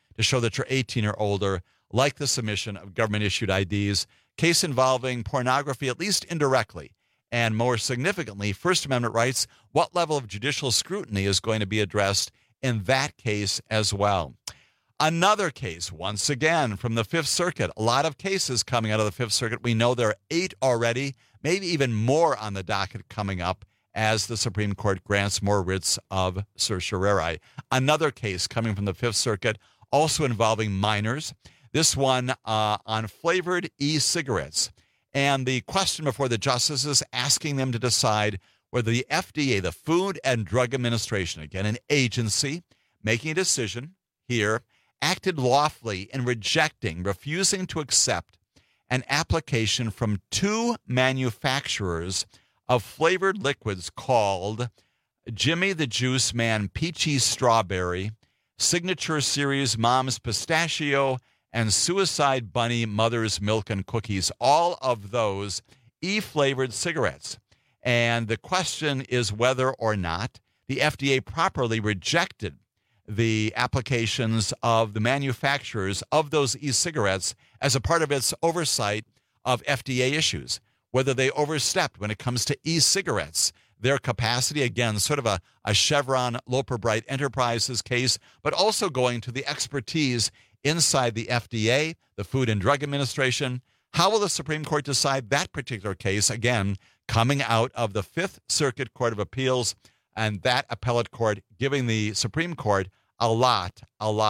to show that you're 18 or older, like the submission of government-issued IDs. Case involving pornography, at least indirectly. And more significantly, First Amendment rights, what level of judicial scrutiny is going to be addressed in that case as well. Another case, once again, from the Fifth Circuit. A lot of cases coming out of the Fifth Circuit. We know there are 8 already, maybe even more on the docket coming up as the Supreme Court grants more writs of certiorari. Another case coming from the Fifth Circuit, also involving minors. This one on flavored e-cigarettes. And the question before the justices asking them to decide whether the FDA, the Food and Drug Administration, again, an agency making a decision here, acted lawfully in refusing to accept an application from 2 manufacturers of flavored liquids called Jimmy the Juice Man Peachy Strawberry, Signature Series Mom's Pistachio, and Suicide Bunny Mother's Milk and Cookies, all of those e-flavored cigarettes. And the question is whether or not the FDA properly rejected the applications of the manufacturers of those e-cigarettes as a part of its oversight of FDA issues, whether they overstepped when it comes to e-cigarettes, their capacity, again, sort of a Chevron Loper Bright Enterprises case, but also going to the expertise inside the FDA, the Food and Drug Administration. How will the Supreme Court decide that particular case, again, coming out of the Fifth Circuit Court of Appeals, and that appellate court giving the Supreme Court a lot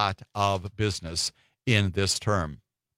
of business in this term.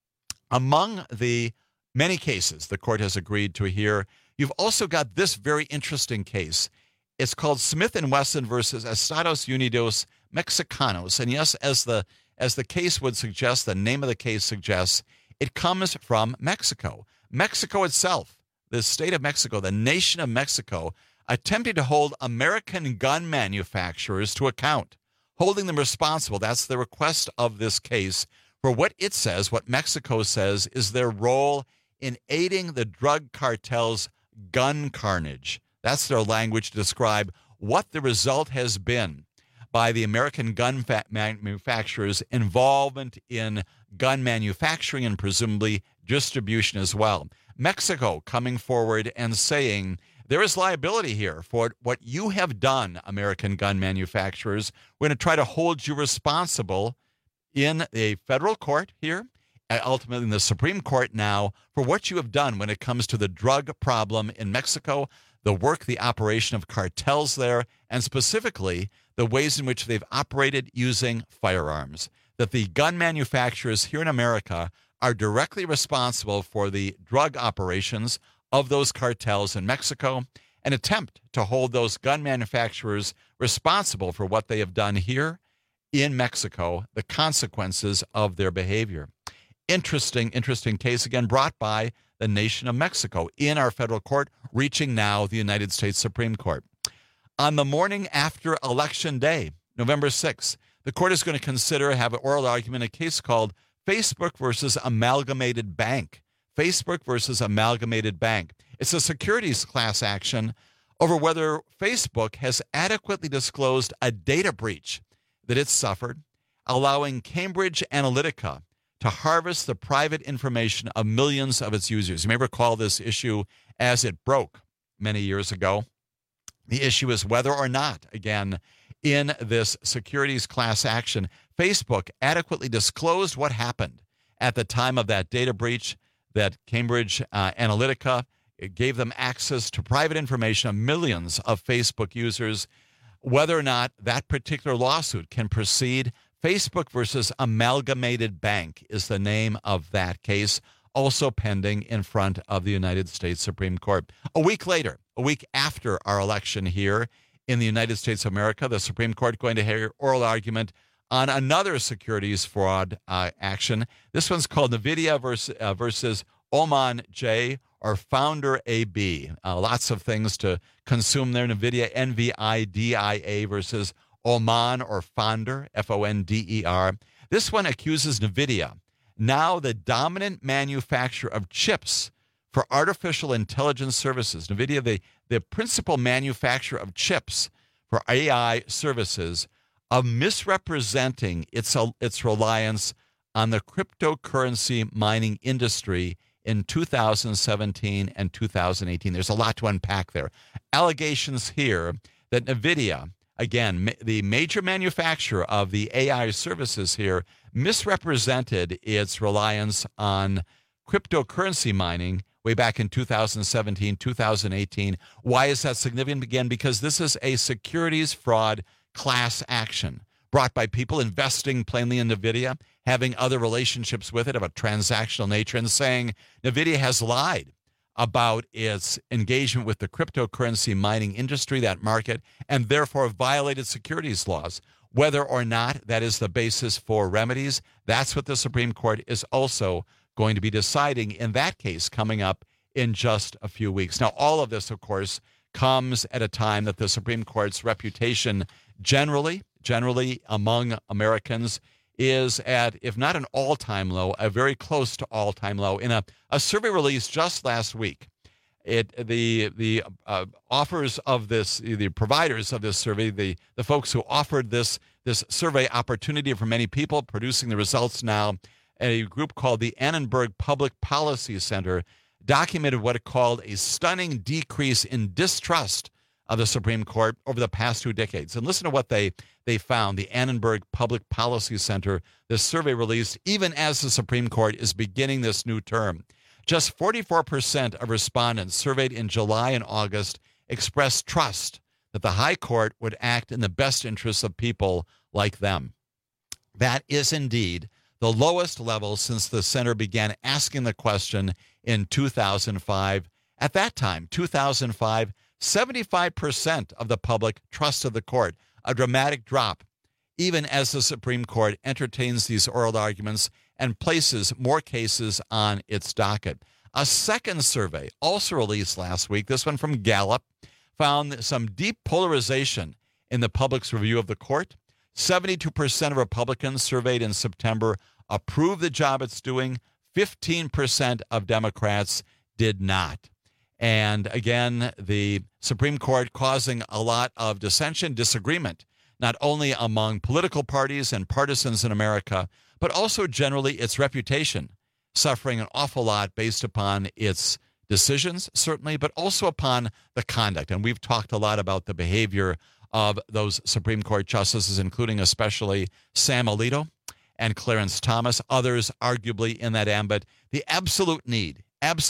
Among the many cases the court has agreed to hear, you've also got this very interesting case. It's called Smith & Wesson versus Estados Unidos Mexicanos. And yes, as the case would suggest, the name of the case suggests, it comes from Mexico. Mexico itself, the state of Mexico, the nation of Mexico, attempting to hold American gun manufacturers to account, holding them responsible. That's the request of this case for what it says, what Mexico says is their role in aiding the drug cartel's gun carnage. That's their language to describe what the result has been by the American gun manufacturers' involvement in gun manufacturing and presumably distribution as well. Mexico coming forward and saying there is liability here for what you have done, American gun manufacturers. We're going to try to hold you responsible in a federal court here, ultimately in the Supreme Court now, for what you have done when it comes to the drug problem in Mexico, the work, the operation of cartels there, and specifically the ways in which they've operated using firearms. That the gun manufacturers here in America are directly responsible for the drug operations of those cartels in Mexico, an attempt to hold those gun manufacturers responsible for what they have done here in Mexico, the consequences of their behavior. Interesting case, again, brought by the nation of Mexico in our federal court, reaching now the United States Supreme Court. On the morning after Election Day, November 6th, the court is going to have an oral argument in a case called Facebook versus Amalgamated Bank. Facebook versus Amalgamated Bank. It's a securities class action over whether Facebook has adequately disclosed a data breach that it suffered, allowing Cambridge Analytica to harvest the private information of millions of its users. You may recall this issue as it broke many years ago. The issue is whether or not, again, in this securities class action, Facebook adequately disclosed what happened at the time of that data breach, that Cambridge Analytica gave them access to private information of millions of Facebook users. Whether or not that particular lawsuit can proceed, Facebook versus Amalgamated Bank is the name of that case, also pending in front of the United States Supreme Court. A week later, a week after our election here in the United States of America, the Supreme Court going to hear oral argument on another securities fraud action. This one's called NVIDIA versus Oman J, or Founder AB. Lots of things to consume there. NVIDIA, NVIDIA versus Oman or Founder, Fonder. This one accuses NVIDIA, now the dominant manufacturer of chips for artificial intelligence services. NVIDIA, the principal manufacturer of chips for AI services, of misrepresenting its reliance on the cryptocurrency mining industry in 2017 and 2018. There's a lot to unpack there. Allegations here that NVIDIA, again, the major manufacturer of the AI services here, misrepresented its reliance on cryptocurrency mining way back in 2017, 2018. Why is that significant? Again, because this is a securities fraud class action brought by people investing plainly in NVIDIA, having other relationships with it of a transactional nature, and saying NVIDIA has lied about its engagement with the cryptocurrency mining industry, that market, and therefore violated securities laws. Whether or not that is the basis for remedies, that's what the Supreme Court is also going to be deciding in that case coming up in just a few weeks. Now, all of this, of course, comes at a time that the Supreme Court's reputation generally among Americans is at, if not an all-time low, a very close to all-time low. In a survey released just last week, the offers of this, the providers of this survey, the folks who offered this survey opportunity for many people, producing the results now, a group called the Annenberg Public Policy Center documented what it called a stunning decrease in distrust of the Supreme Court over the past 2 decades. And listen to what they found, the Annenberg Public Policy Center, this survey released even as the Supreme Court is beginning this new term. Just 44% of respondents surveyed in July and August expressed trust that the High Court would act in the best interests of people like them. That is indeed the lowest level since the center began asking the question in 2005. At that time, 2005, 75% of the public trusted the court, a dramatic drop, even as the Supreme Court entertains these oral arguments and places more cases on its docket. A second survey, also released last week, this one from Gallup, found some deep polarization in the public's review of the court. 72% of Republicans surveyed in September approved the job it's doing. 15% of Democrats did not. And again, the Supreme Court causing a lot of dissension, disagreement, not only among political parties and partisans in America, but also generally its reputation, suffering an awful lot based upon its decisions, certainly, but also upon the conduct. And we've talked a lot about the behavior of those Supreme Court justices, including especially Sam Alito and Clarence Thomas, others arguably in that ambit. The absolute need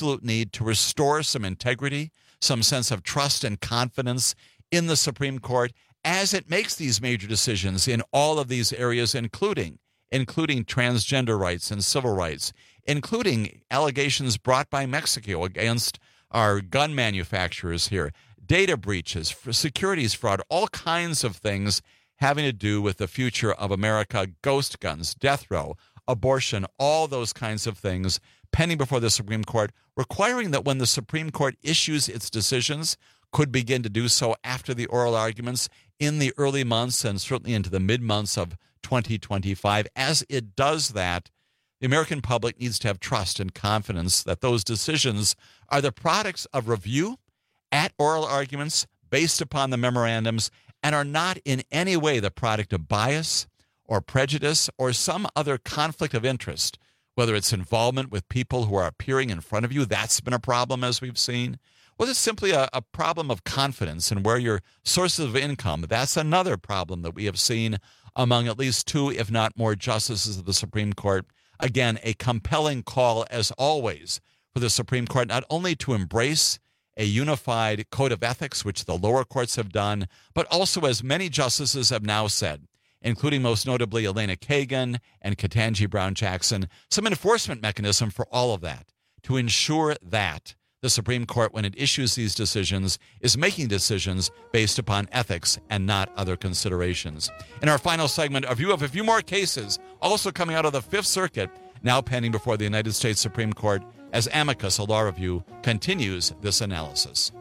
to restore some integrity, some sense of trust and confidence in the Supreme Court as it makes these major decisions in all of these areas, including transgender rights and civil rights, including allegations brought by Mexico against our gun manufacturers here, data breaches, securities fraud, all kinds of things having to do with the future of America, ghost guns, death row, abortion, all those kinds of things pending before the Supreme Court, requiring that when the Supreme Court issues its decisions, could begin to do so after the oral arguments in the early months and certainly into the mid-months of 2025. As it does that, the American public needs to have trust and confidence that those decisions are the products of review at oral arguments based upon the memorandums and are not in any way the product of bias or prejudice or some other conflict of interest, whether it's involvement with people who are appearing in front of you. That's been a problem, as we've seen. Well, it's simply a problem of confidence and where your sources of income. That's another problem that we have seen among at least 2, if not more, justices of the Supreme Court. Again, a compelling call, as always, for the Supreme Court not only to embrace a unified code of ethics, which the lower courts have done, but also, as many justices have now said, including most notably Elena Kagan and Ketanji Brown Jackson, some enforcement mechanism for all of that to ensure that the Supreme Court, when it issues these decisions, is making decisions based upon ethics and not other considerations. In our final segment, a view of a few more cases also coming out of the Fifth Circuit, now pending before the United States Supreme Court, as Amicus, a law review, continues this analysis.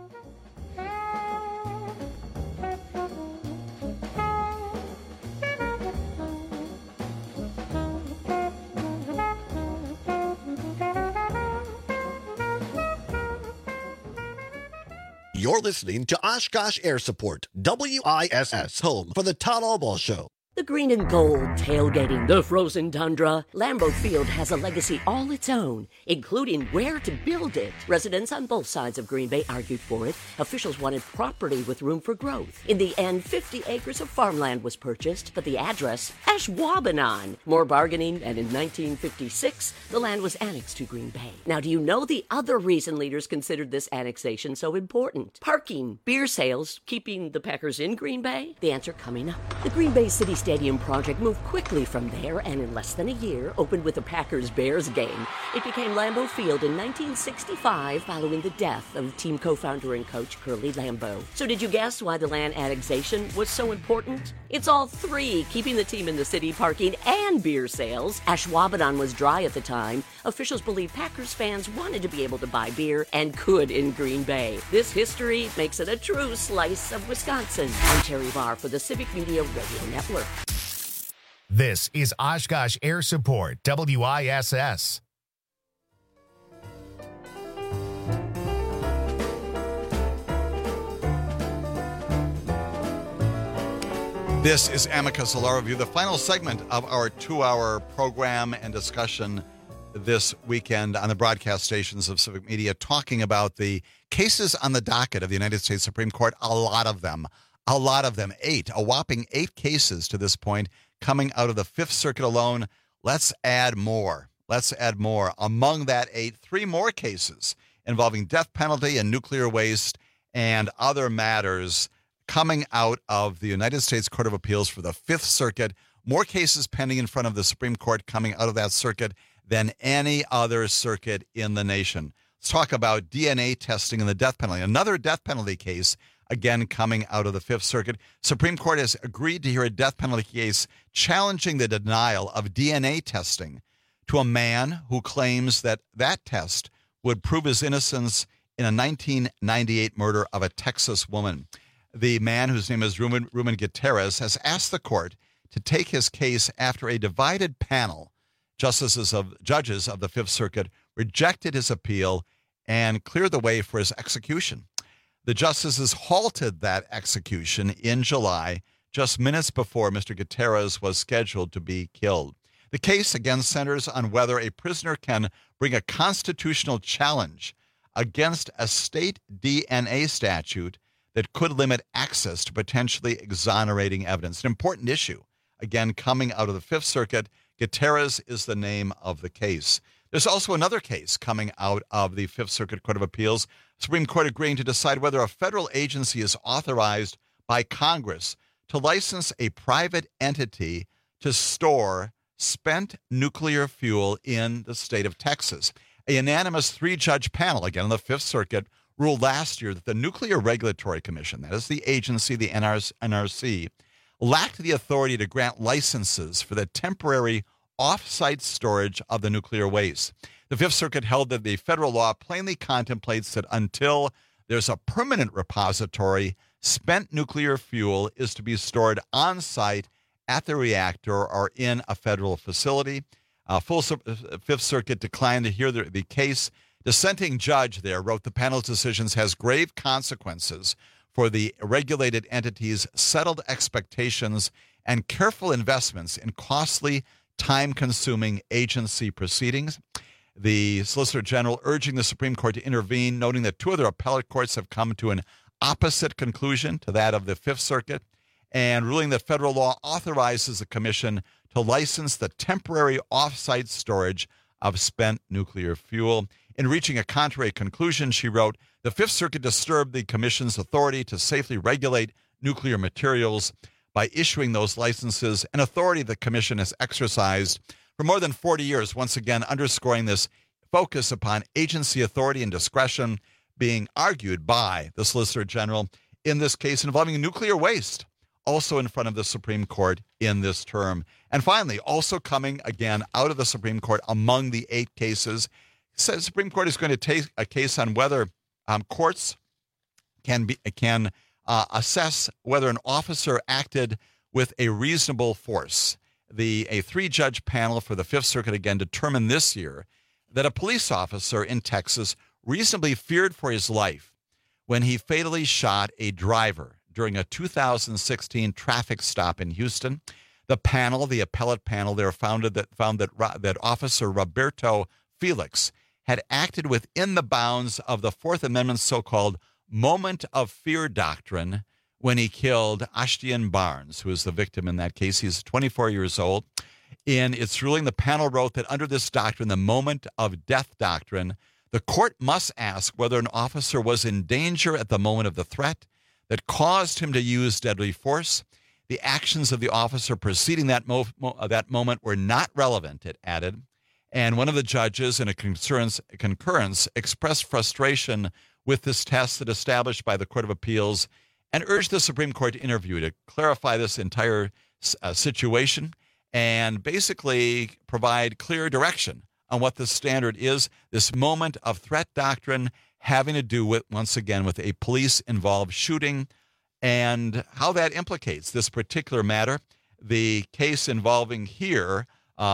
You're listening to Oshkosh Air Support, WISS, home for the Todd Albaugh Show. The green and gold, tailgating the frozen tundra. Lambeau Field has a legacy all its own, including where to build it. Residents on both sides of Green Bay argued for it. Officials wanted property with room for growth. In the end, 50 acres of farmland was purchased, but the address, Ashwaubenon. More bargaining, and in 1956, the land was annexed to Green Bay. Now, do you know the other reason leaders considered this annexation so important? Parking, beer sales, keeping the Packers in Green Bay? The answer coming up. The Green Bay City Stadium project moved quickly from there and in less than a year opened with a Packers-Bears game. It became Lambeau Field in 1965 following the death of team co-founder and coach Curly Lambeau. So did you guess why the land annexation was so important? It's all three, keeping the team in the city, parking, and beer sales. Ashwaubenon was dry at the time. Officials believe Packers fans wanted to be able to buy beer and could in Green Bay. This history makes it a true slice of Wisconsin. I'm Terry Barr for the Civic Media Radio Network. This is Oshkosh Air Support, WISS. This is Amicus Law Review, the final segment of our 2-hour program and discussion this weekend on the broadcast stations of Civic Media, talking about the cases on the docket of the United States Supreme Court. A lot of them, 8, a whopping 8 cases to this point coming out of the Fifth Circuit alone. Let's add more. Among that 8, 3 more cases involving death penalty and nuclear waste and other matters coming out of the United States Court of Appeals for the Fifth Circuit. More cases pending in front of the Supreme Court coming out of that circuit than any other circuit in the nation. Let's talk about DNA testing and the death penalty. Another death penalty case, again, coming out of the Fifth Circuit. Supreme Court has agreed to hear a death penalty case challenging the denial of DNA testing to a man who claims that that test would prove his innocence in a 1998 murder of a Texas woman. The man, whose name is Ruben Gutierrez, has asked the court to take his case after a divided panel, judges of the Fifth Circuit, rejected his appeal and cleared the way for his execution. The justices halted that execution in July, just minutes before Mr. Gutierrez was scheduled to be killed. The case again centers on whether a prisoner can bring a constitutional challenge against a state DNA statute that could limit access to potentially exonerating evidence. An important issue, again, coming out of the Fifth Circuit. Gutierrez is the name of the case. There's also another case coming out of the Fifth Circuit Court of Appeals. Supreme Court agreeing to decide whether a federal agency is authorized by Congress to license a private entity to store spent nuclear fuel in the state of Texas. A unanimous 3-judge panel, again, on the Fifth Circuit, ruled last year that the Nuclear Regulatory Commission, that is the agency, the NRC, lacked the authority to grant licenses for the temporary off-site storage of the nuclear waste. The Fifth Circuit held that the federal law plainly contemplates that until there's a permanent repository, spent nuclear fuel is to be stored on-site at the reactor or in a federal facility. Fifth Circuit declined to hear the case. Dissenting judge there wrote the panel's decisions has grave consequences for the regulated entity's settled expectations and careful investments in costly, time-consuming agency proceedings. The Solicitor General urging the Supreme Court to intervene, noting that 2 other appellate courts have come to an opposite conclusion to that of the Fifth Circuit, and ruling that federal law authorizes the commission to license the temporary off-site storage of spent nuclear fuel. In reaching a contrary conclusion, she wrote, the Fifth Circuit disturbed the commission's authority to safely regulate nuclear materials by issuing those licenses, an authority the commission has exercised for more than 40 years, once again underscoring this focus upon agency authority and discretion being argued by the Solicitor General in this case involving nuclear waste, also in front of the Supreme Court in this term. And finally, also coming again out of the Supreme Court among the 8 cases, the Supreme Court is going to take a case on whether courts can assess whether an officer acted with a reasonable force. A 3-judge panel for the Fifth Circuit again determined this year that a police officer in Texas reasonably feared for his life when he fatally shot a driver during a 2016 traffic stop in Houston. The appellate panel there found that Officer Roberto Felix had acted within the bounds of the Fourth Amendment's so-called moment of fear doctrine when he killed Ashtian Barnes, who was the victim in that case. He's 24 years old. In its ruling, the panel wrote that under this doctrine, the moment of death doctrine, the court must ask whether an officer was in danger at the moment of the threat that caused him to use deadly force. The actions of the officer preceding that moment were not relevant, it added. And one of the judges in a concurrence expressed frustration with this test that established by the Court of Appeals and urged the Supreme Court to interview to clarify this entire situation and basically provide clear direction on what the standard is. This moment of threat doctrine having to do with, once again, with a police-involved shooting and how that implicates this particular matter. The case involving here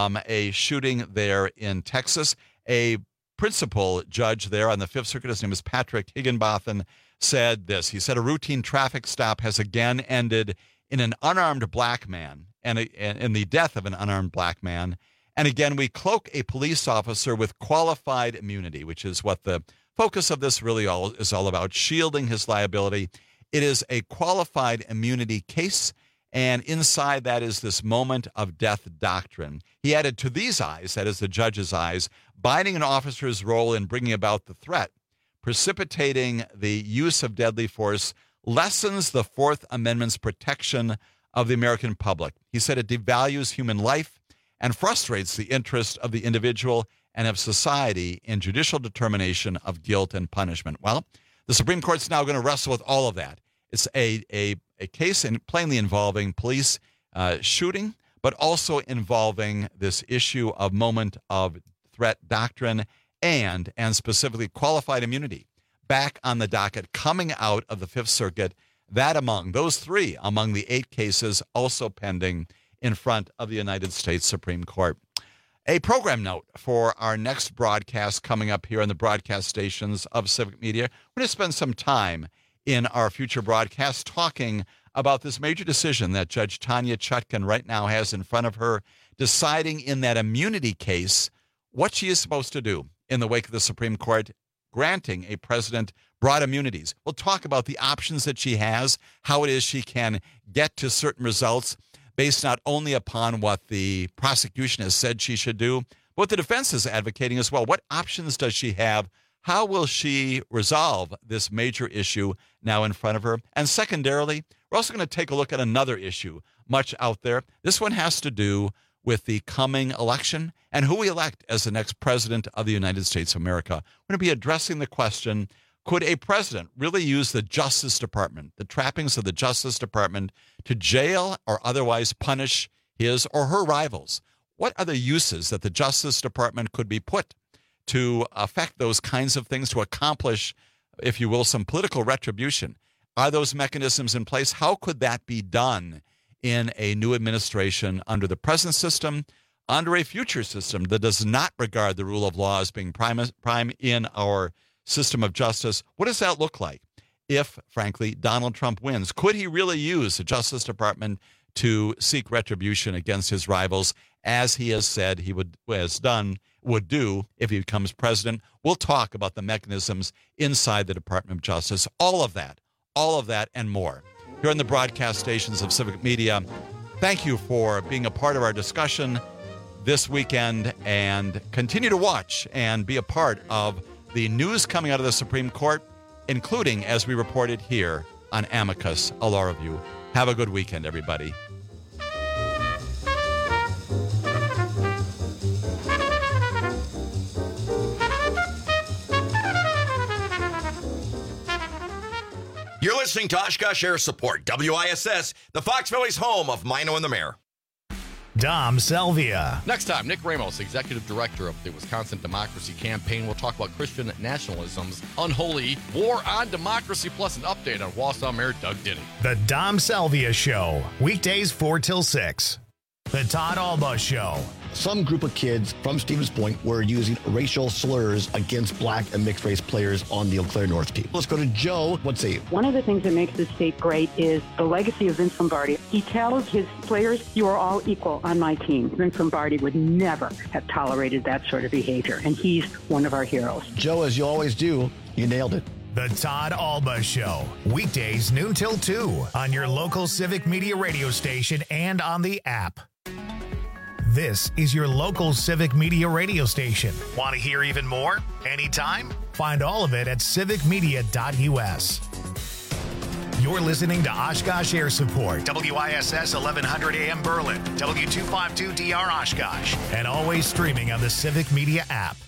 a shooting there in Texas. A principal judge there on the Fifth Circuit, his name is Patrick Higginbotham, said this. He said, a routine traffic stop has again ended in an unarmed black man and in the death of an unarmed black man. And again, we cloak a police officer with qualified immunity, which is what the focus of this really is all about, shielding his liability. It is a qualified immunity case. And inside that is this moment of death doctrine. He added, to these eyes, that is the judge's eyes, binding an officer's role in bringing about the threat, precipitating the use of deadly force, lessens the Fourth Amendment's protection of the American public. He said it devalues human life and frustrates the interest of the individual and of society in judicial determination of guilt and punishment. Well, the Supreme Court's now going to wrestle with all of that. It's a case plainly involving police shooting, but also involving this issue of moment of threat doctrine and specifically qualified immunity back on the docket coming out of the Fifth Circuit. That among those three, among the 8 cases also pending in front of the United States Supreme Court. A program note for our next broadcast coming up here on the broadcast stations of Civic Media. We're going to spend some time in our future broadcast talking about this major decision that Judge Tanya Chutkan right now has in front of her, deciding in that immunity case what she is supposed to do in the wake of the Supreme Court granting a president broad immunities. We'll talk about the options that she has, how it is she can get to certain results based not only upon what the prosecution has said she should do, but what the defense is advocating as well. What options does she have? How will she resolve this major issue now in front of her? And secondarily, we're also going to take a look at another issue much out there. This one has to do with the coming election and who we elect as the next president of the United States of America. We're going to be addressing the question, could a president really use the Justice Department, the trappings of the Justice Department, to jail or otherwise punish his or her rivals? What are the uses that the Justice Department could be put to affect those kinds of things, to accomplish, if you will, some political retribution? Are those mechanisms in place? How could that be done in a new administration under the present system, under a future system that does not regard the rule of law as being prime in our system of justice? What does that look like if, frankly, Donald Trump wins? Could he really use the Justice Department to seek retribution against his rivals, as he has said he would do if he becomes president? We'll talk about the mechanisms inside the Department of Justice. All of that and more here on the broadcast stations of Civic Media. Thank you for being a part of our discussion this weekend, and continue to watch and be a part of the news coming out of the Supreme Court, including, as we reported here on Amicus, a law review. Have a good weekend, everybody. You're listening to Oshkosh Air Support, WISS, the Fox Valley's home of Mino and the Mayor. Dom Selvia. Next time, Nick Ramos, Executive Director of the Wisconsin Democracy Campaign, will talk about Christian nationalism's unholy war on democracy, plus an update on Wausau Mayor Doug Denny. The Dom Selvia Show, weekdays 4 till 6. The Todd Alba Show, some group of kids from Stevens Point were using racial slurs against black and mixed race players on the Eau Claire North team. Let's go to Joe. What's he? One of the things that makes this state great is the legacy of Vince Lombardi. He tells his players, you are all equal on my team. Vince Lombardi would never have tolerated that sort of behavior, and he's one of our heroes. Joe, as you always do, you nailed it. The Todd Alba Show, weekdays noon till 2 on your local Civic Media radio station and on the app. This is your local Civic Media radio station. Want to hear even more? Anytime? Find all of it at civicmedia.us. You're listening to Oshkosh Air Support, WISS 1100 AM Berlin, W252DR Oshkosh, and always streaming on the Civic Media app.